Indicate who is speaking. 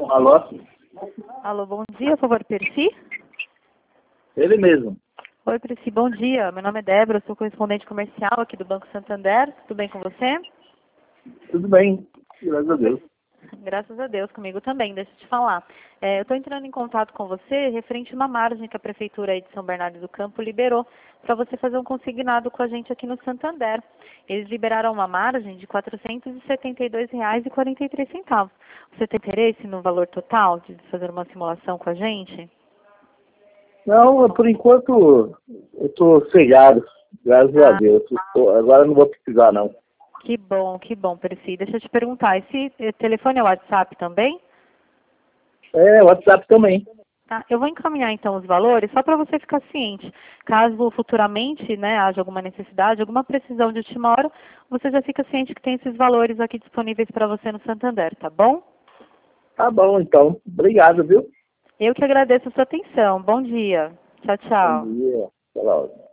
Speaker 1: Alô?
Speaker 2: Alô, bom dia, por favor, Percy?
Speaker 1: Ele mesmo.
Speaker 2: Oi, Percy, bom dia. Meu nome é Débora, sou correspondente comercial aqui do Banco Santander. Tudo bem com você?
Speaker 1: Tudo bem, graças a Deus.
Speaker 2: Graças a Deus, comigo também, deixa eu te falar. Eu estou entrando em contato com você referente a uma margem que a Prefeitura aí de São Bernardo do Campo liberou para você fazer um consignado com a gente aqui no Santander. Eles liberaram uma margem de R$ 472,43. Você tem interesse no valor total de fazer uma simulação com a gente?
Speaker 1: Não, por enquanto eu estou cegado, graças a Deus. Agora não vou precisar, não.
Speaker 2: Que bom, Percy. Deixa eu te perguntar, esse telefone é o WhatsApp também?
Speaker 1: É, WhatsApp também.
Speaker 2: Tá, eu vou encaminhar então os valores só para você ficar ciente. Caso futuramente, né, haja alguma necessidade, alguma precisão de última hora, você já fica ciente que tem esses valores aqui disponíveis para você no Santander, tá bom?
Speaker 1: Tá bom, então. Obrigado, viu?
Speaker 2: Eu que agradeço a sua atenção. Bom dia. Tchau,
Speaker 1: Bom
Speaker 2: tchau.
Speaker 1: dia. Até logo.